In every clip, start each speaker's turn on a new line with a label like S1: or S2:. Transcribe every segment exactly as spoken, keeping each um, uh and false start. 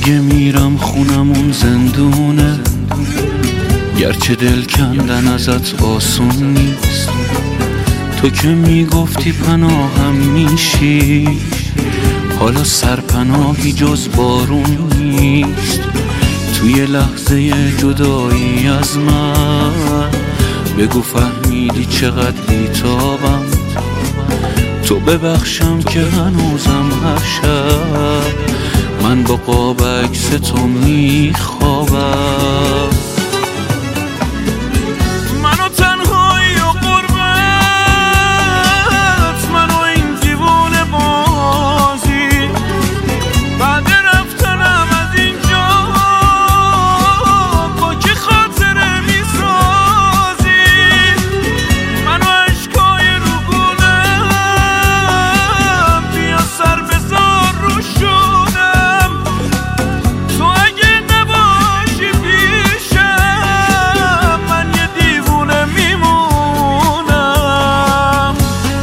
S1: دیگه میرم خونمون زندونه، گرچه دل کندن ازت آسون نیست. تو که میگفتی پناهم میشی، حالا سرپناهی جز بارون نیست. توی لحظه جدایی از من بگو فهمیدی چقدر بیتابم. تو ببخشم که هنوزم هر شب من با قاب عکس تو میخوابم. منو تنهایی و غربت، منو این دیوونه بازی، بعد رفتنم از اینجا با که خاطره میسازی. منو عشقای رو گونم، بیا سر بذار رو شدم. تو اگه نباشی پیشم من یه دیوونه میمونم.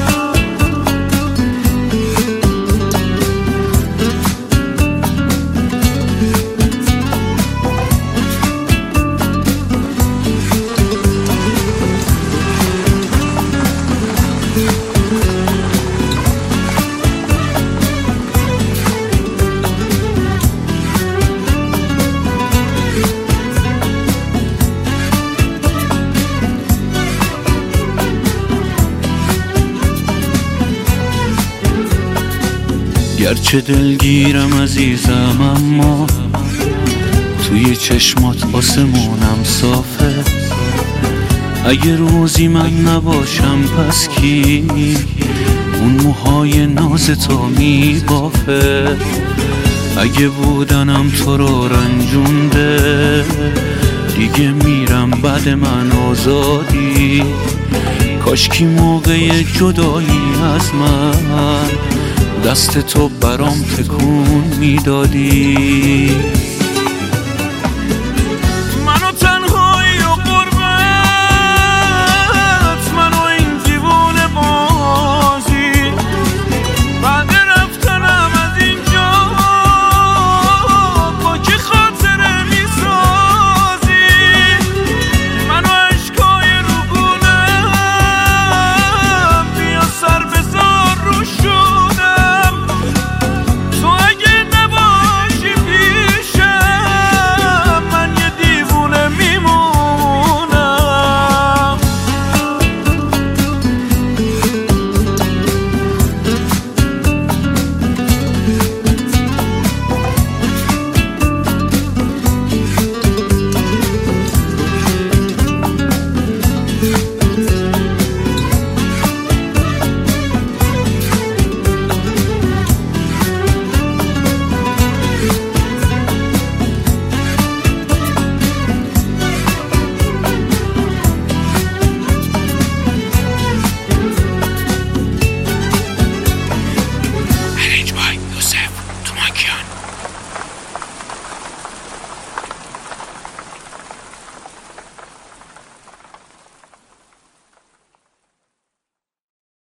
S1: گرچه دلگیرم عزیزم اما توی چشمات آسمونم صافه. اگه روزی من نباشم پس کی اون موهای ناز تو میبافه؟ اگه بودنم تو رو رنجونده دیگه میرم بعد من آزادی. کاشکی موقع جدایی از من دست تو برام تکون میدادی.